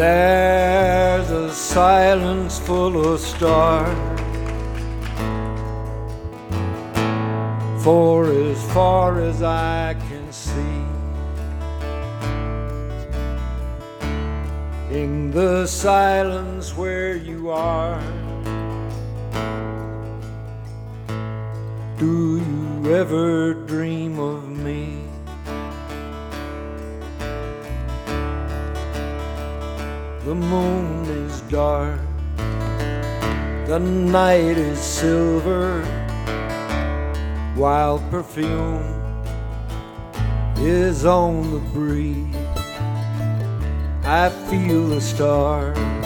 There's a silence full of stars, for as far as I can see, in the silence where you are, do you ever dream of me? The moon is dark, the night is silver, while perfume is on the breeze. I feel the stars